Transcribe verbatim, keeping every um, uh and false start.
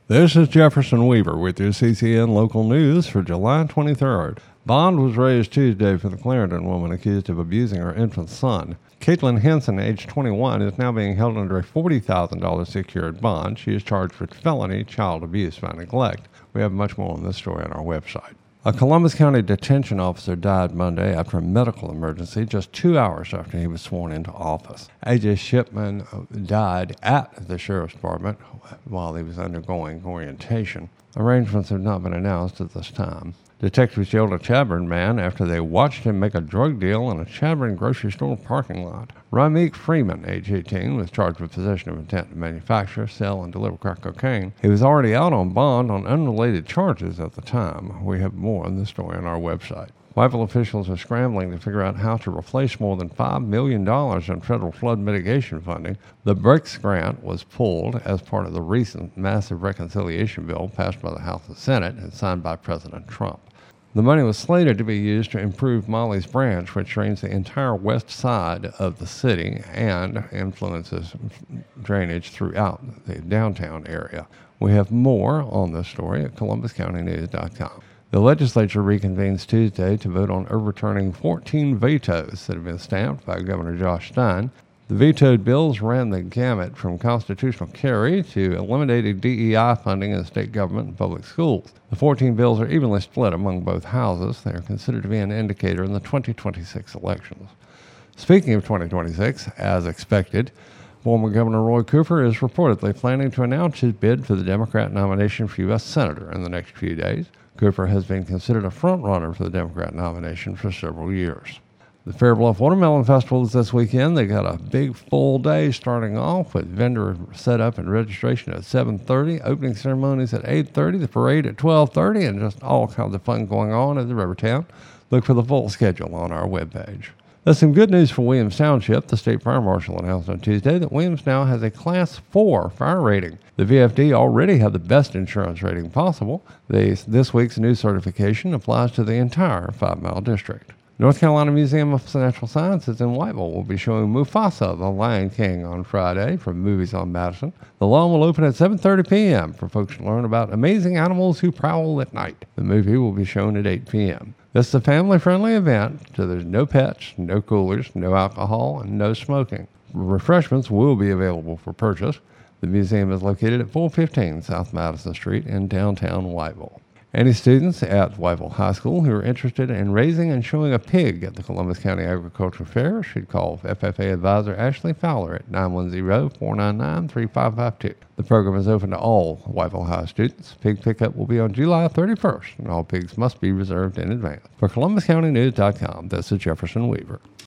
This is Jefferson Weaver with your C C N local news for July twenty-third. Bond was raised Tuesday for the Clarendon woman accused of abusing her infant son. Caitlin Henson, age twenty-one, is now being held under a forty thousand dollars secured bond. She is charged with felony child abuse by neglect. We have much more on this story on our website. A Columbus County detention officer died Monday after a medical emergency just two hours after he was sworn into office. A J Shipman died at the Sheriff's Department while he was undergoing orientation. Arrangements have not been announced at this time. Detectives jailed a Chadbourn man after they watched him make a drug deal in a Chadbourn grocery store parking lot. Rameek Freeman, age eighteen, was charged with possession of intent to manufacture, sell, and deliver crack cocaine. He was already out on bond on unrelated charges at the time. We have more on this story on our website. Whiteville officials are scrambling to figure out how to replace more than five million dollars in federal flood mitigation funding. The BRICS grant was pulled as part of the recent massive reconciliation bill passed by the House and Senate and signed by President Trump. The money was slated to be used to improve Molly's Branch, which drains the entire west side of the city and influences drainage throughout the downtown area. We have more on this story at columbus county news dot com. The legislature reconvenes Tuesday to vote on overturning fourteen vetoes that have been stamped by Governor Josh Stein. The vetoed bills ran the gamut from constitutional carry to eliminating D E I funding in state government and public schools. The fourteen bills are evenly split among both houses. They are considered to be an indicator in the twenty twenty-six elections. Speaking of twenty twenty-six, as expected, former Governor Roy Cooper is reportedly planning to announce his bid for the Democrat nomination for U S Senator in the next few days. Cooper has been considered a front-runner for the Democrat nomination for several years. The Fair Bluff Watermelon Festival is this weekend. They got a big full day starting off with vendor setup and registration at seven thirty, opening ceremonies at eight thirty, the parade at twelve thirty, and just all kinds of fun going on at the Rivertown. Look for the full schedule on our webpage. There's some good news for Williams Township. The state fire marshal announced on Tuesday that Williams now has a Class four fire rating. The V F D already had the best insurance rating possible. This, this week's new certification applies to the entire five-mile district. North Carolina Museum of Natural Sciences in Whiteville will be showing Mufasa, the Lion King, on Friday from Movies on Madison. The lawn will open at seven thirty p.m. for folks to learn about amazing animals who prowl at night. The movie will be shown at eight p.m. This is a family-friendly event, so there's no pets, no coolers, no alcohol, and no smoking. Refreshments will be available for purchase. The museum is located at four fifteen South Madison Street in downtown Whiteville. Any students at Whiteville High School who are interested in raising and showing a pig at the Columbus County Agricultural Fair should call F F A advisor Ashley Fowler at nine one zero, four nine nine, three five five two. The program is open to all Whiteville High students. Pig pickup will be on July thirty-first, and all pigs must be reserved in advance. For columbus county news dot com, this is Jefferson Weaver.